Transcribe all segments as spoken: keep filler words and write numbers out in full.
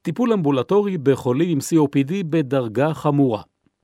טיפול אמבולטורי בחולים עם סי או פי די בדרגה חמורה.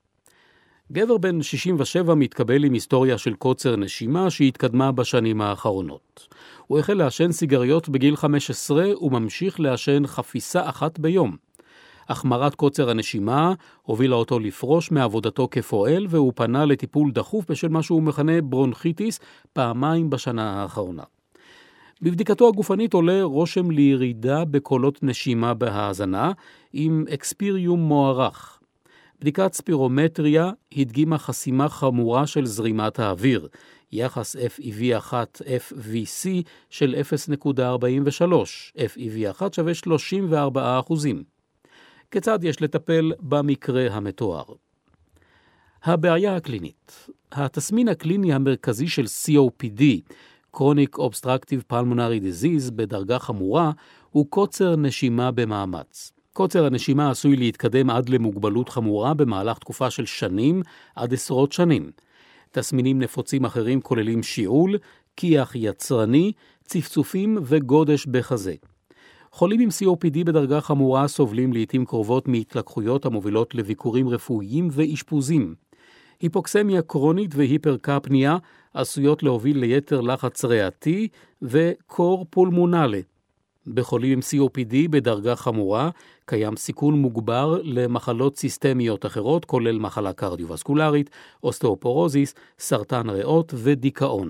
גבר בן שישים ושבע מתקבל עם היסטוריה של קוצר נשימה שהתקדמה בשנים האחרונות. הוא החל לעשן סיגריות בגיל חמש עשרה וממשיך לעשן חפיסה אחת ביום. החמרת קוצר הנשימה הובילה אותו לפרוש מעבודתו כפועל, והוא פנה לטיפול דחוף בשל מה שהוא מכנה ברונכיטיס פעמיים בשנה האחרונה. בבדיקתו הגופנית עולה רושם לירידה בקולות נשימה בהאזנה עם אקספיריום מוערך. בדיקת ספירומטריה הדגימה חסימה חמורה של זרימת האוויר, יחס אף אי וי אחת אף וי סי של אפס נקודה ארבעים ושלוש, אף אי וי אחת שווה שלושים וארבעה אחוזים. כיצד יש לטפל במקרה המתואר? הבעיה הקלינית. התסמין הקליני המרכזי של סי או פי די, Chronic Obstructive Pulmonary Disease בדרגה חמורה, הוא קוצר נשימה במאמץ. קוצר הנשימה עשוי להתקדם עד למוגבלות חמורה במהלך תקופה של שנים עד עשרות שנים. תסמינים נפוצים אחרים כוללים שיעול, כיח יצרני, צפצופים וגודש בחזה. חולים עם סי או פי די בדרגה חמורה סובלים לעתים קרובות מהתלקחויות המובילות לביקורים רפואיים ואשפוזים. היפוקסמיה קרונית והיפרקפניה עשויות להוביל ליתר לחץ ריאתי וקור פולמונלי. בחולים עם סי או פי די בדרגה חמורה קיים סיכון מוגבר למחלות סיסטמיות אחרות, כולל מחלה קרדיו-וסקולרית, אוסטאופורוזיס, סרטן ריאות ודיכאון.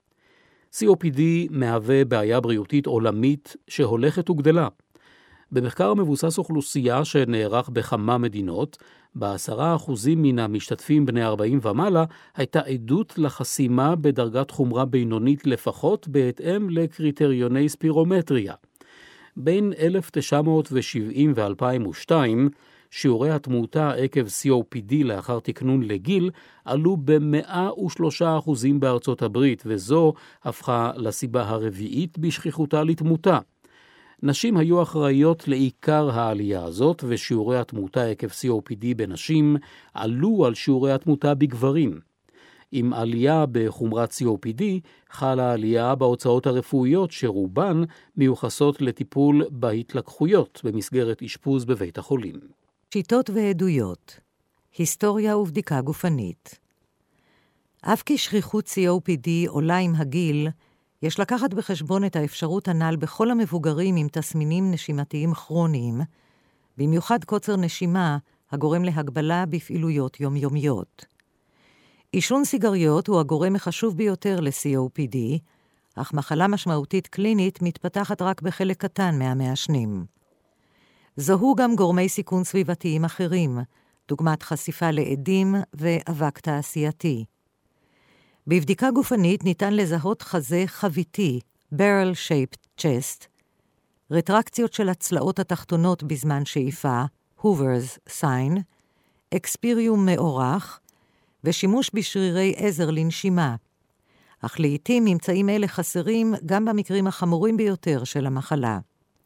סי או פי די מהווה בעיה בריאותית עולמית שהולכת וגדלה. במחקר מבוסס אוכלוסייה שנערך בכמה מדינות, בעשרה אחוזים מן המשתתפים בני ארבעים ומעלה, הייתה עדות לחסימה בדרגת חומרה בינונית לפחות בהתאם לקריטריוני ספירומטריה. בין אלף תשע מאות שבעים ו-אלפיים ושתיים, שיעורי התמותה עקב סי או פי די לאחר תקנון לגיל עלו ב-מאה ושלושה אחוזים בארצות הברית, וזו הפכה לסיבה הרביעית בשכיחותה לתמותה. נשים היו אחראיות לעיקר העלייה הזאת, ושיעורי התמותה עקב סי או פי די בנשים עלו על שיעורי התמותה בגברים. עם עלייה בחומרת סי או פי די חלה עלייה בהוצאות הרפואיות שרובן מיוחסות לטיפול בהתלקחויות במסגרת אשפוז בבית החולים. שיטות ועדויות, היסטוריה ובדיקה גופנית. אף כי שכיחות סי או פי די עולה עם הגיל, יש לקחת בחשבון את האפשרות הנ"ל בכל המבוגרים עם תסמינים נשימתיים כרוניים, במיוחד קוצר נשימה הגורם להגבלה בפעילויות יומיומיות. עישון סיגריות הוא הגורם החשוב ביותר ל-סי או פי די, אך מחלה משמעותית קלינית מתפתחת רק בחלק קטן מהמעשנים. זוהו גם גורמי סיכון סביבתיים אחרים, דוגמת חשיפה לעדים ואבק תעשייתי. בבדיקה גופנית ניתן לזהות חזה חביתי, barrel shaped chest, רטרקציות של הצלעות התחתונות בזמן שאיפה, Hoover's sign, אקספיריום מאורך, ושימוש בשרירי עזר לנשימה. אך לעתים ממצאים אלה חסרים גם במקרים החמורים ביותר של המחלה.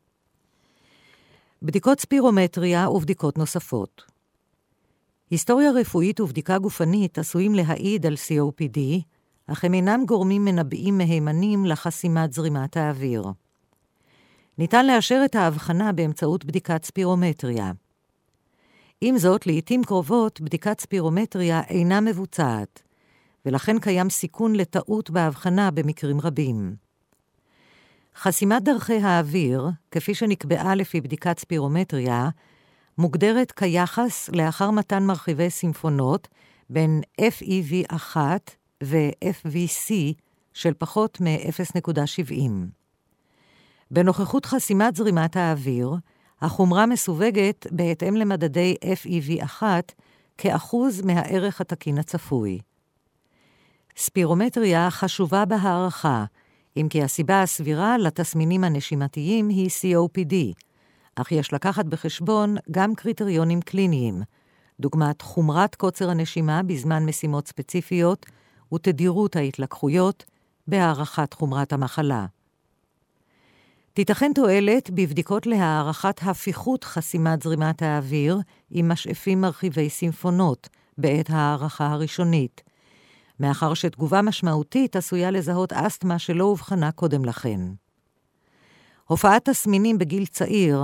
בדיקות ספירומטריה ובדיקות נוספות. היסטוריה רפואית ובדיקה גופנית עשויים להעיד על סי או פי די, אך הם אינם גורמים מנבאים מהימנים לחסימת זרימת האוויר. ניתן לאשר את ההבחנה באמצעות בדיקת ספירומטריה. עם זאת, לעתים קרובות בדיקת ספירומטריה אינה מבוצעת, ולכן קיים סיכון לטעות בהבחנה במקרים רבים. חסימת דרכי האוויר, כפי שנקבעה לפי בדיקת ספירומטריה, מוגדרת כיחס לאחר מתן מרחיבי סימפונות בין אף אי וי אחת ו-אף וי סי של פחות מ-אפס נקודה שבעים. בנוכחות חסימת זרימת האוויר, החומרה מסווגת בהתאם למדדי אף אי וי אחת כאחוז מהערך התקין הצפוי. ספירומטריה חשובה בהערכה, אם כי הסיבה הסבירה לתסמינים הנשימתיים היא סי או פי די, אך יש לקחת בחשבון גם קריטריונים קליניים, דוגמת חומרת קוצר הנשימה בזמן משימות ספציפיות ותדירות ההתלקחויות בהערכת חומרת המחלה. תיתכן תועלת בבדיקות להערכת הפיכות חסימת זרימת האוויר עם משאפים מרחיבי סימפונות בעת הערכה הראשונית, מאחר שתגובה משמעותית עשויה לזהות אסתמה שלא הובחנה קודם לכן. הופעת תסמינים בגיל צעיר,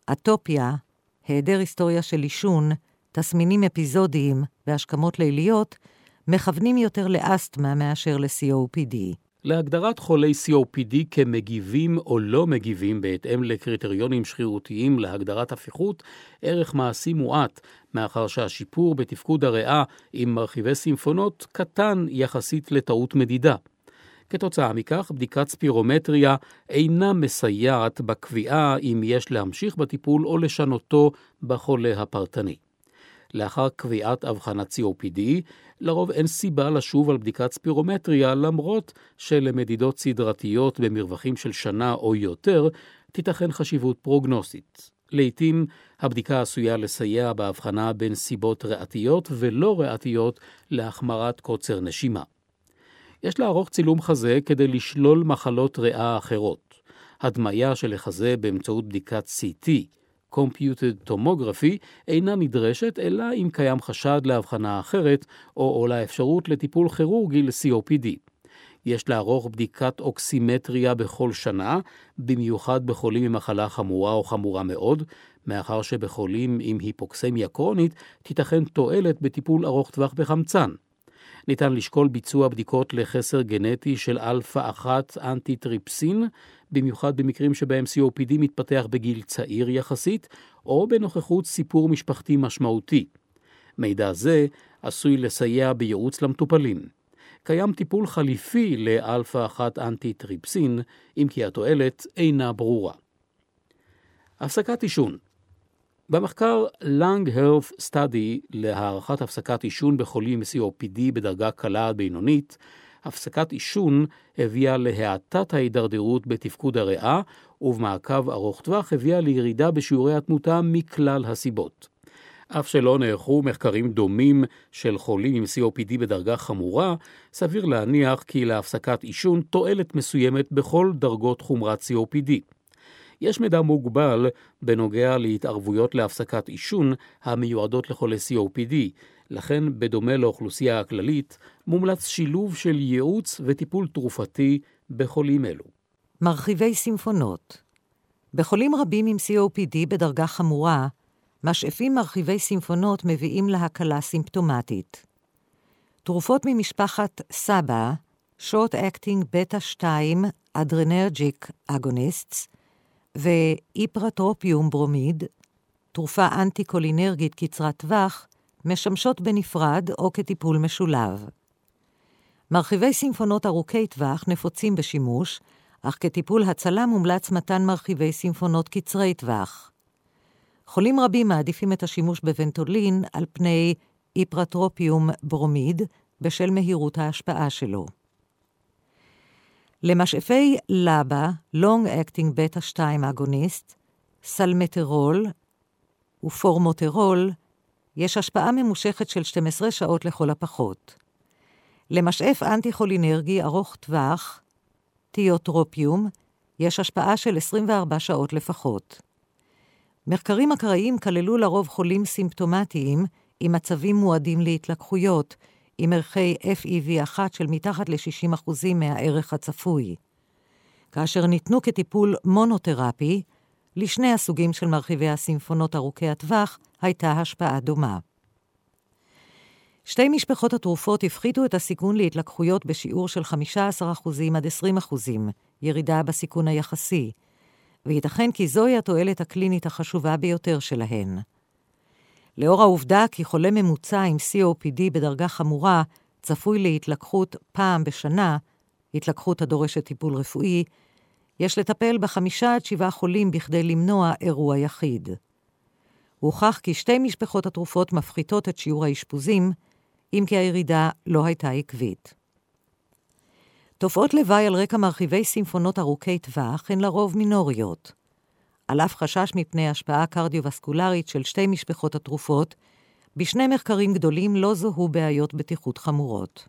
אטופיה, היעדר היסטוריה של עישון, תסמינים אפיזודיים והשכמות ליליות, מכוונים יותר לאסתמה מאשר ל-סי או פי די. להגדרת חולי סי או פי די כמגיבים או לא מגיבים בהתאם לקריטריונים שרירותיים להגדרת הפיחות, ערך מעשי מועט, מאחר שהשיפור בתפקוד הריאה עם מרחיבי סימפונות קטן יחסית לטעות מדידה. כתוצאה מכך, בדיקת ספירומטריה אינה מסייעת בקביעה אם יש להמשיך בטיפול או לשנותו בחולה הפרטני. לאחר קביעת הבחנת סי או פי די, לרוב אין סיבה לשוב על בדיקת ספירומטריה, למרות שלמדידות סדרתיות במרווחים של שנה או יותר, תיתכן חשיבות פרוגנוסית. לעתים הבדיקה עשויה לסייע בהבחנה בין סיבות ריאתיות ולא ריאתיות להחמרת קוצר נשימה. יש לערוך צילום חזה כדי לשלול מחלות ריאה אחרות. הדמיה של החזה באמצעות בדיקת סי טי, Computed Tomography, אינה נדרשת, אלא אם קיים חשד להבחנה אחרת, או עולה אפשרות לטיפול כירורגי ל-סי או פי די. יש לערוך בדיקת אוקסימטריה בכל שנה, במיוחד בחולים עם מחלה חמורה או חמורה מאוד, מאחר שבחולים עם היפוקסמיה קרונית תיתכן תועלת בטיפול ארוך טווח בחמצן. ניתן לשקול ביצוע בדיקות לחסר גנטי של אלפא אחת אנטי-טריפסין, במיוחד במקרים שבהם סי או פי די מתפתח בגיל צעיר יחסית, או בנוכחות סיפור משפחתי משמעותי. מידע זה עשוי לסייע בייעוץ למטופלים. קיים טיפול חליפי לאלפא אחת אנטי-טריפסין, אם כי התועלת אינה ברורה. הפסקת עישון. במחקר Lung Health Study להערכת הפסקת עישון בחולים עם סי או פי די בדרגה קלה עד בינונית, הפסקת עישון הביאה להאטת ההידרדרות בתפקוד הריאה, ובמעקב ארוך טווח הביאה לירידה בשיעורי התמותה מכלל הסיבות. אף שלא נערכו מחקרים דומים של חולים עם סי או פי די בדרגה חמורה, סביר להניח כי להפסקת עישון תועלת מסוימת בכל דרגות חומרת סי או פי די. יש מידע מוגבל בנוגע להתערבויות להפסקת עישון המיועדות לחולי סי או פי די, לכן בדומה לאוכלוסייה הכללית, מומלץ שילוב של ייעוץ וטיפול תרופתי בחולים אלו. מרחיבי סימפונות. בחולים רבים עם סי או פי די בדרגה חמורה, משאפים מרחיבי סימפונות מביאים להקלה סימפטומטית. תרופות ממשפחת סבא, Short Acting Beta שתיים Adrenergic Agonists, ואיפרטרופיום ברומיד, תרופה אנטי-קולינרגית קצרת טווח, משמשות בנפרד או כטיפול משולב. מרחיבי סימפונות ארוכי טווח נפוצים בשימוש, אך כטיפול הצלה מומלץ מתן מרחיבי סימפונות קצרי טווח. חולים רבים מעדיפים את השימוש בוונטולין על פני איפרטרופיום ברומיד בשל מהירות ההשפעה שלו. למשאפי לבה, Long Acting Beta שתיים Agonist, סלמטרול ופורמוטרול, יש השפעה ממושכת של שתים עשרה שעות לכל הפחות. למשאף אנטי-חולינרגי ארוך טווח, תיאוטרופיום, יש השפעה של עשרים וארבע שעות לפחות. מחקרים אקראיים כללו לרוב חולים סימפטומטיים עם מצבים מועדים להתלקחויות, עם ערכי אף אי וי אחת של מתחת ל-שישים אחוז מהערך הצפוי. כאשר ניתנו כטיפול מונותרפי, לשני הסוגים של מרחיבי הסימפונות ארוכי הטווח הייתה השפעה דומה. שתי משפחות התרופות הפחיתו את הסיכון להתלקחויות בשיעור של חמישה עשר אחוז עד עשרים אחוז, ירידה בסיכון היחסי, וייתכן כי זוהי התועלת הקלינית החשובה ביותר שלהן. לאור העובדה כי חולה ממוצע עם סי או פי די בדרגה חמורה צפוי להתלקחות פעם בשנה, התלקחות הדורשת טיפול רפואי, יש לטפל בחמישה עד שבעה חולים בכדי למנוע אירוע יחיד. הוכח כי שתי משפחות התרופות מפחיתות את שיעור האשפוזים, אם כי הירידה לא הייתה עקבית. תופעות לוואי על רקע מרחיבי סימפונות ארוכי טווח הן לרוב מינוריות. על אף חשש מפני השפעה קרדיו-וסקולרית של שתי משפחות התרופות, בשני מחקרים גדולים לא זוהו בעיות בטיחות חמורות.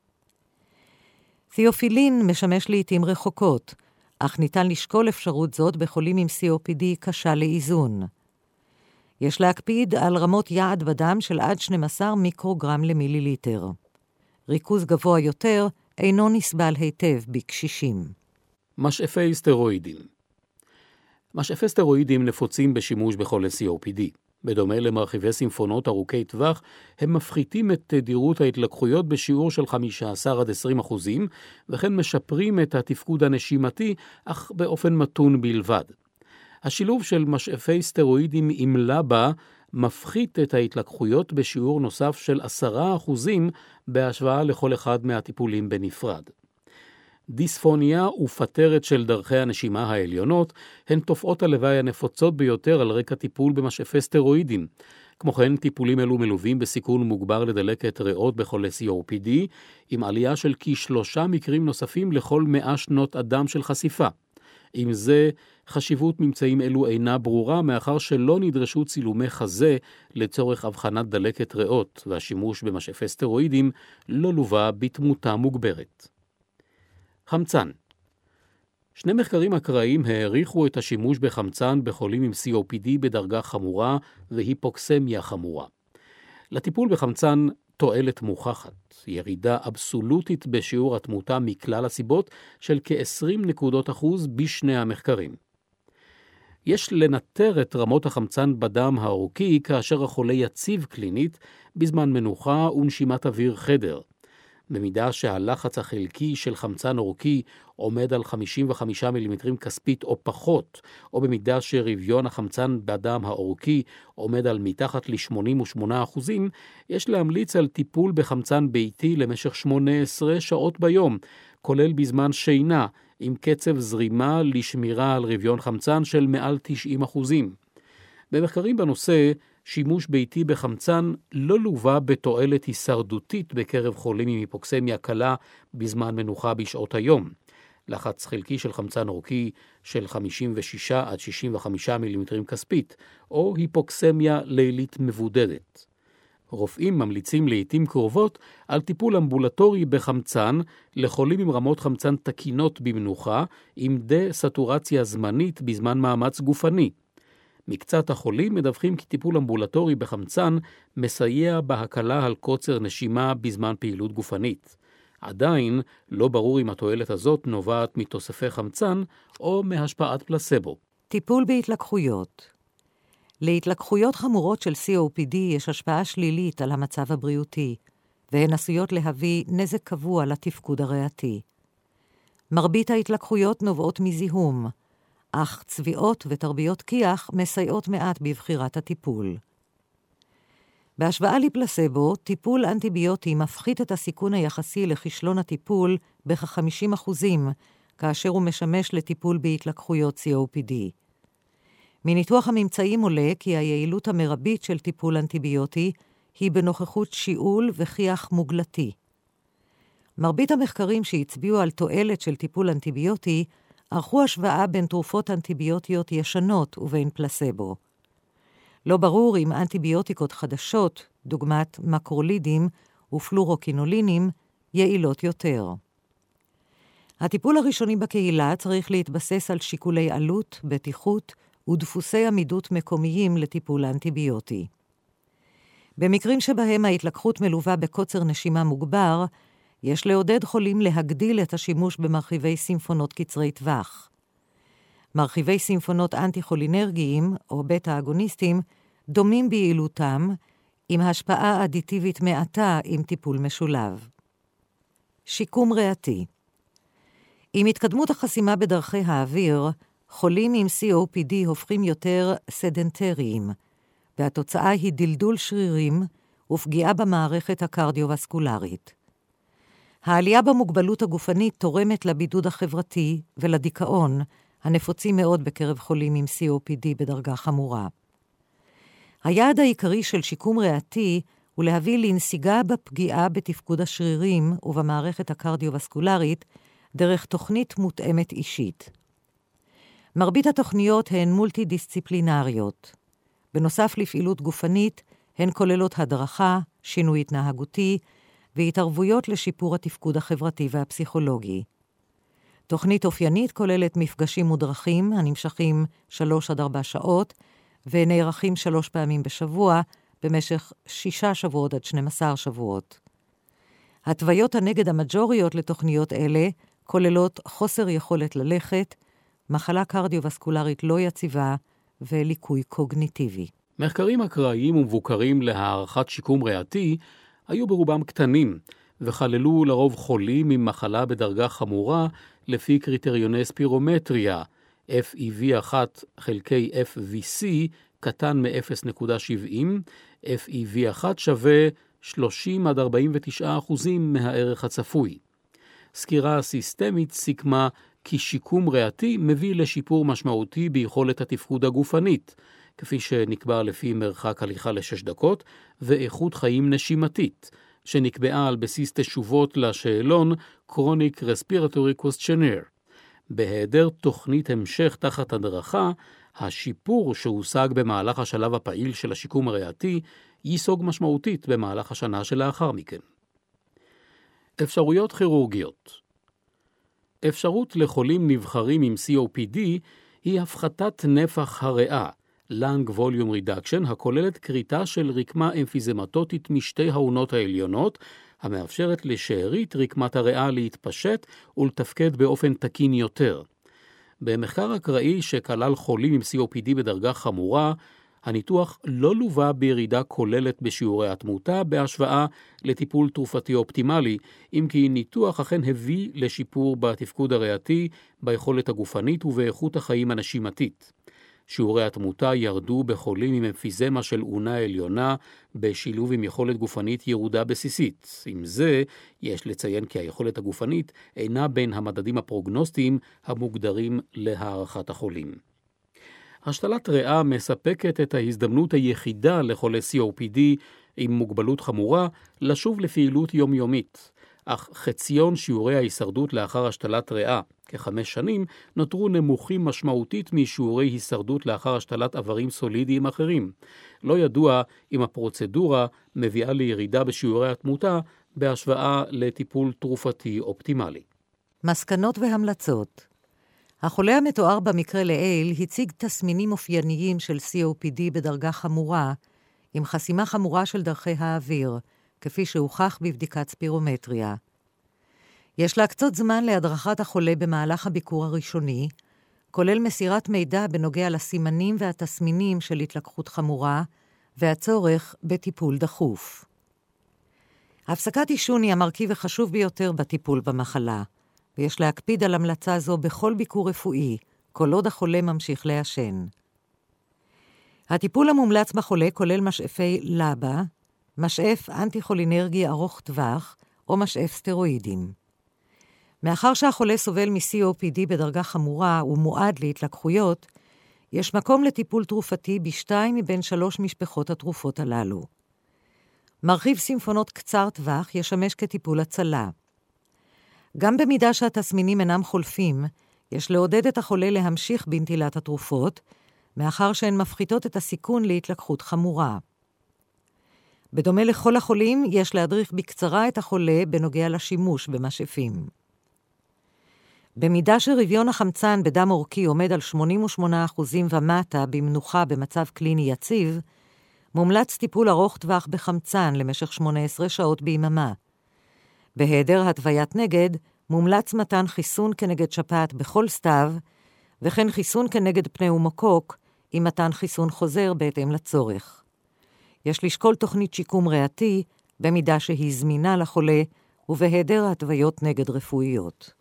תיאופילין משמש לעתים רחוקות, אך ניתן לשקול אפשרות זאת בחולים עם סי או פי די קשה לאיזון. יש להקפיד על רמות יעד בדם של עד שנים עשר מיקרוגרם למיליליטר. ריכוז גבוה יותר אינו נסבל היטב בקשישים. משאפי סטרואידים. משאפי סטרואידים נפוצים בשימוש בחולי סי או פי די. בדומה למרחיבי סימפונות ארוכי טווח, הם מפחיתים את תדירות ההתלקחויות בשיעור של חמישה עשר עד עשרים אחוזים, וכן משפרים את התפקוד הנשימתי, אך באופן מתון בלבד. השילוב של משאפי סטרואידים עם לבה מפחית את ההתלקחויות בשיעור נוסף של עשרה אחוזים בהשוואה לכל אחד מהטיפולים בנפרד. דיספוניה ופטרת של דרכי הנשימה העליונות הן תופעות הלוואי הנפוצות ביותר על רקע טיפול במשאפי סטרואידים. כמו כן, טיפולים אלו מלווים בסיכון מוגבר לדלקת ריאות בחולי סי או פי די, עם עלייה של כשלושה מקרים נוספים לכל מאה שנות אדם של חשיפה. עם זה, חשיבות ממצאים אלו אינה ברורה, מאחר שלא נדרשו צילומי חזה לצורך הבחנת דלקת ריאות, והשימוש במשאפי סטרואידים לא לווה בתמותה מוגברת. חמצן. שני מחקרים אקראיים העריכו את השימוש בחמצן בחולים עם סי או פי די בדרגה חמורה והיפוקסמיה חמורה. לטיפול בחמצן תועלת מוכחת, ירידה אבסולוטית בשיעור התמותה מכלל הסיבות של כ-עשרים נקודות אחוז בשני המחקרים. יש לנטר את רמות החמצן בדם העורקי כאשר החולה יציב קלינית בזמן מנוחה ונשימת אוויר חדר. במידה שהלחץ החלקי של חמצן עורקי עומד על חמישים וחמישה מילימטרים כספית או פחות, או במידה שרביון החמצן בדם העורקי עומד על מתחת ל-שמונים ושמונה אחוזים, יש להמליץ על טיפול בחמצן ביתי למשך שמונה עשרה שעות ביום, כולל בזמן שינה, עם קצב זרימה לשמירה על רביון חמצן של מעל תשעים אחוזים. במחקרים בנושא, שימוש ביתי בחמצן לא לווה בתועלת הישרדותית בקרב חולים עם היפוקסמיה קלה בזמן מנוחה בשעות היום. לחץ חלקי של חמצן עורקי של חמישים ושישה עד שישים וחמישה מילימטרים כספית, או היפוקסמיה לילית מבודדת. רופאים ממליצים לעתים קרובות על טיפול אמבולטורי בחמצן לחולים עם רמות חמצן תקינות במנוחה, עם דה-סטורציה זמנית בזמן מאמץ גופני. מקצת החולים מדווחים כי טיפול אמבולטורי בחמצן מסייע בהקלה על קוצר נשימה בזמן פעילות גופנית. עדיין לא ברור אם התועלת הזאת נובעת מתוספי חמצן או מהשפעת פלסבו. טיפול בהתלקחויות. להתלקחויות חמורות של סי או פי די יש השפעה שלילית על המצב הבריאותי, והן עשויות להביא נזק קבוע לתפקוד הריאתי. מרבית ההתלקחויות נובעות מזיהום, אך צביעות ותרביות כיח מסייעות מעט בבחירת הטיפול. בהשוואה לפלסבו, טיפול אנטיביוטי מפחית את הסיכון היחסי לכישלון הטיפול בכ-חמישים אחוזים, כאשר הוא משמש לטיפול בהתלקחויות סי או פי די. מניתוח הממצאים עולה כי היעילות המרבית של טיפול אנטיביוטי היא בנוכחות שיעול וכיח מוגלתי. מרבית המחקרים שהצביעו על תועלת של טיפול אנטיביוטי ערכו השוואה בין תרופות אנטיביוטיות ישנות ובין פלסבו. לא ברור אם אנטיביוטיקות חדשות, דוגמת מקרולידים ופלורוקינולינים, יעילות יותר. הטיפול הראשוני בקהילה צריך להתבסס על שיקולי עלות, בטיחות ודפוסי עמידות מקומיים לטיפול האנטיביוטי. במקרים שבהם ההתלקחות מלווה בקוצר נשימה מוגבר, יש לעודד חולים להגדיל את השימוש במרחיבי סימפונות קצרי טווח. מרחיבי סימפונות אנטי-חולינרגיים, או בטא-אגוניסטים, דומים ביעילותם, עם השפעה אדיטיבית מעטה עם טיפול משולב. שיקום ריאתי. עם התקדמות החסימה בדרכי האוויר, חולים עם סי או פי די הופכים יותר סדנטריים, והתוצאה היא דלדול שרירים ופגיעה במערכת הקרדיו-וסקולרית. העלייה במוגבלות הגופנית תורמת לבידוד החברתי ולדיכאון, הנפוצים מאוד בקרב חולים עם סי או פי די בדרגה חמורה. היעד העיקרי של שיקום ריאתי הוא להביא לנסיגה בפגיעה בתפקוד השרירים ובמערכת הקרדיו-וסקולרית דרך תוכנית מותאמת אישית. מרבית התוכניות הן מולטי-דיסציפלינריות. בנוסף לפעילות גופנית, הן כוללות הדרכה, שינוי התנהגותי והתערבויות לשיפור התפקוד החברתי והפסיכולוגי. תוכנית אופיינית כוללת מפגשים מודרכים הנמשכים שלוש עד ארבע שעות ונערכים שלוש פעמים בשבוע במשך שישה שבועות עד שנים עשר שבועות. התוויות הנגד המג'וריות לתוכניות אלה כוללות חוסר יכולת ללכת, מחלה קרדיו-וסקולרית לא יציבה וליקוי קוגניטיבי. מחקרים אקראיים ומבוקרים להערכת שיקום ריאתי היו ברובם קטנים, וכללו לרוב חולים עם מחלה בדרגה חמורה לפי קריטריוני ספירומטריה, אף אי וי אחת חלקי אף וי סי קטן מ-אפס נקודה שבעים, אף אי וי אחת שווה שלושים עד ארבעים ותשעה אחוזים מהערך הצפוי. סקירה סיסטמית סיכמה כי שיקום ריאתי מביא לשיפור משמעותי ביכולת התפקוד הגופנית, כפי שנקבע לפי מרחק הליכה לשש דקות, ואיכות חיים נשימתית, שנקבעה על בסיס תשובות לשאלון Chronic Respiratory Questionnaire. בהיעדר תוכנית המשך תחת הדרכה, השיפור שהושג במהלך השלב הפעיל של השיקום הריאתי ייסוג משמעותית במהלך השנה שלאחר מכן. אפשרויות כירורגיות. אפשרות לחולים נבחרים עם סי או פי די היא הפחתת נפח הריאה, lung volume reduction, הכוללת קריטה של רקמה אמפיזמטוטית משתי העונות העליונות, המאפשרת לשארית רקמת הריאה להתפשט ולתפקד באופן תקין יותר. במחקר אקראי שכלל חולים עם סי או פי די בדרגה חמורה, הניתוח לא לווה בירידה כוללת בשיעורי התמותה בהשוואה לטיפול תרופתי אופטימלי, אם כי ניתוח אכן הביא לשיפור בתפקוד הריאתי, ביכולת הגופנית ובאיכות החיים הנשימתית. שיעורי התמותה ירדו בחולים עם אמפיזמה של אונה עליונה, בשילוב עם יכולת גופנית ירודה בסיסית. עם זה, יש לציין כי היכולת הגופנית אינה בין המדדים הפרוגנוסטיים המוגדרים להערכת החולים. השתלת ריאה מספקת את ההזדמנות היחידה לחולי סי או פי די עם מוגבלות חמורה לשוב לפעילות יומיומית, אך חציון שיעורי ההישרדות לאחר השתלת ריאה, כחמש שנים, נותרו נמוכים משמעותית משיעורי הישרדות לאחר השתלת איברים סולידיים אחרים. לא ידוע אם הפרוצדורה מביאה לירידה בשיעורי התמותה בהשוואה לטיפול תרופתי אופטימלי. מסקנות והמלצות. החולה המתואר במקרה לעיל הציג תסמינים אופייניים של סי או פי די בדרגה חמורה, עם חסימה חמורה של דרכי האוויר, כפי שהוכח בבדיקת ספירומטריה. יש להקצות זמן להדרכת החולה במהלך הביקור הראשוני, כולל מסירת מידע בנוגע לסימנים והתסמינים של התלקחות חמורה, והצורך בטיפול דחוף. הפסקת עישון היא המרכיב החשוב ביותר בטיפול במחלה, ויש להקפיד על המלצה זו בכל ביקור רפואי, כל עוד החולה ממשיך לעשן. הטיפול המומלץ בחולה כולל משאפי לבה, משאף אנטי-חולינרגי ארוך טווח או משאף סטרואידים. מאחר שהחולה סובל מ-סי או פי די בדרגה חמורה ומועד להתלקחויות, יש מקום לטיפול תרופתי בשתיים מבין שלוש משפחות התרופות הללו. מרחיב סימפונות קצר טווח ישמש כטיפול הצלה. גם במידה שהתסמינים אינם חולפים, יש לעודד את החולה להמשיך בנטילת התרופות, מאחר שהן מפחיתות את הסיכון להתלקחות חמורה. בדומה לכל החולים, יש להדריך בקצרה את החולה בנוגע לשימוש במשאפים. במידה שרביון החמצן בדם עורקי עומד על שמונים ושמונה אחוז ומטה במנוחה במצב קליני יציב, מומלץ טיפול ארוך טווח בחמצן למשך שמונה עשרה שעות ביממה. בהיעדר התוויית נגד, מומלץ מתן חיסון כנגד שפעת בכל סתיו, וכן חיסון כנגד פנאומוקוק עם מתן חיסון חוזר בהתאם לצורך. יש לשקול תוכנית שיקום ריאתי במידה שהיא זמינה לחולה ובהיעדר התוויות נגד רפואיות.